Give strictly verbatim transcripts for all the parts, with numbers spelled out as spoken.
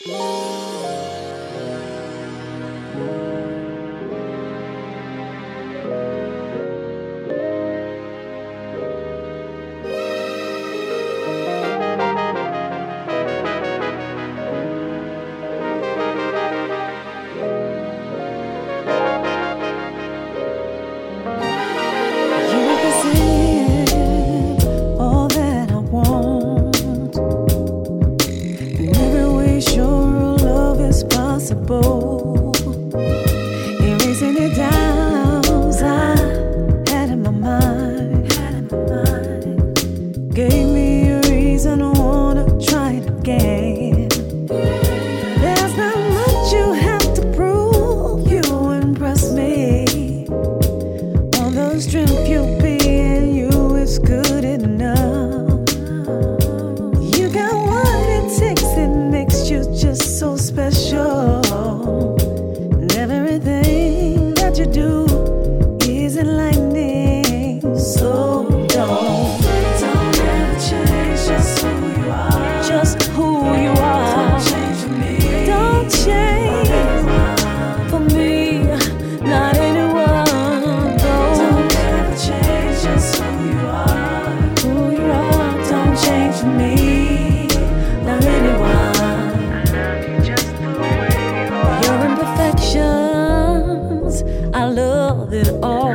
Erasing the doubts I had in my mind, gave me a reason to wanna try it again. There's not much you have to prove, you impress me. All the strength you be in you is good enough. You got what it takes, it makes you just so special. Everything that you do is enlightening. So don't, don't ever change just who you are. Just who you are. Don't change for me. Don't change for me. Not anyone. Don't, don't ever change just who you are. Who you are. Don't change for me. Not anyone. I love it all.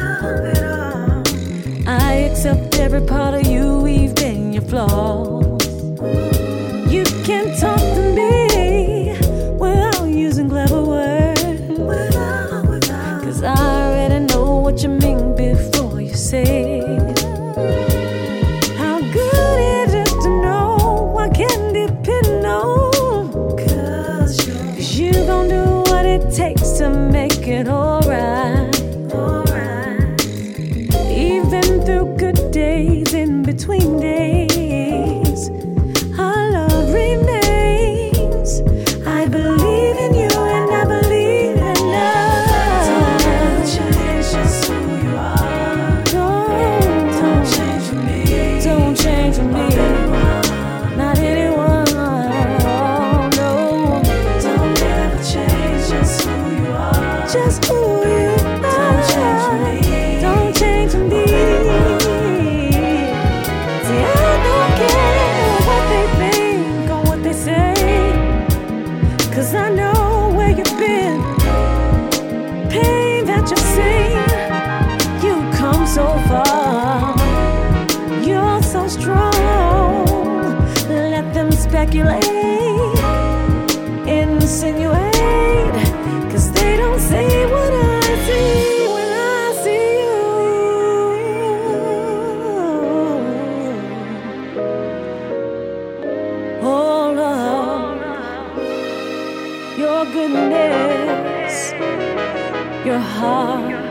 I accept every part of you, even your flaws. You can talk to me without using clever words, cause I already know what you mean before you say it. How good it is to know I can depend on, cause you gon' do what it takes to make it alright, alright. Even through good days, in between days, our love remains. I believe in you and I believe in love. Don't ever change just who you are. Don't, don't change for me. Don't change for me. Not anyone. No. Don't ever change just who you are. Just who you are. Don't change for me. Don't change for me. See, I don't care what they think or what they say, cause I know where you've been, pain that you've seen. You come so far, you're so strong. Let them speculate, insinuate, cause they don't see what I see when I see you. Oh Lord, your goodness, your heart,